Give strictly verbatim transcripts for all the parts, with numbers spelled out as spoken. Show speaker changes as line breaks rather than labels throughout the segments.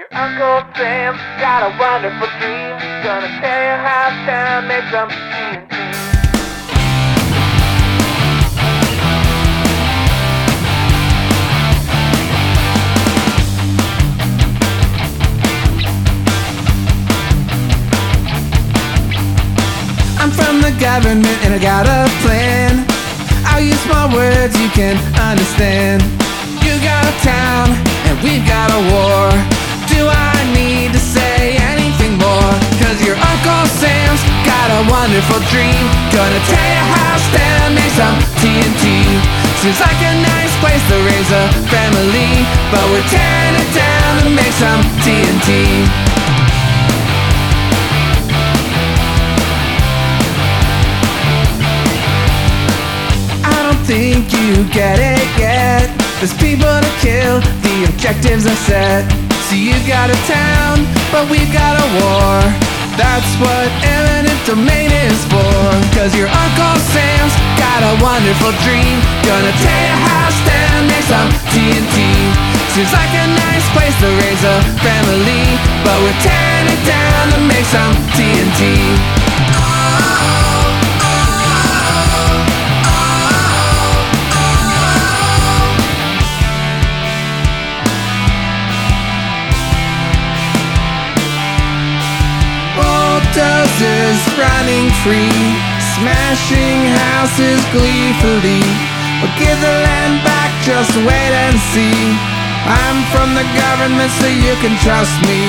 Uncle Sam's got a wonderful dream. Gonna tear your house down, make some T N T.
I'm from the government and I got a plan. I'll use small words you can understand. You got a town and we've got a war. Do I need to say anything more? Cause your Uncle Sam's got a wonderful dream. Gonna tear your house down, make some T N T. Seems like a nice place to raise a family, but we're tearing it down to make some T N T. Think you get it yet? There's people to kill, the objectives are set. So you got a town, but we've got a war. That's what eminent domain is for. Cause your Uncle Sam's got a wonderful dream. Gonna tear your house down, make some T N T. Seems like a nice place to raise a family, but we're tearing it down to make some T N T. Bulldozers running free, smashing houses gleefully. We'll give the land back, just wait and see. I'm from the government so you can trust me.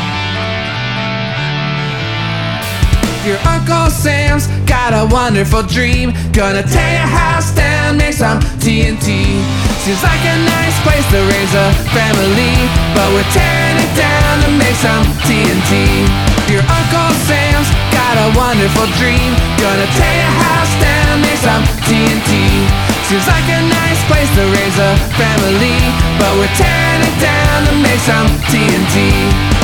Your Uncle Sam's got a wonderful dream. Gonna tear your house down, make some T N T. Seems like a nice place to raise a family, but we're tearing it down to make some T N T. Your Uncle Sam's got a wonderful dream. Gonna tear your house down, make some T N T. Seems like a nice place to raise a family, but we're tearing it down to make some T N T.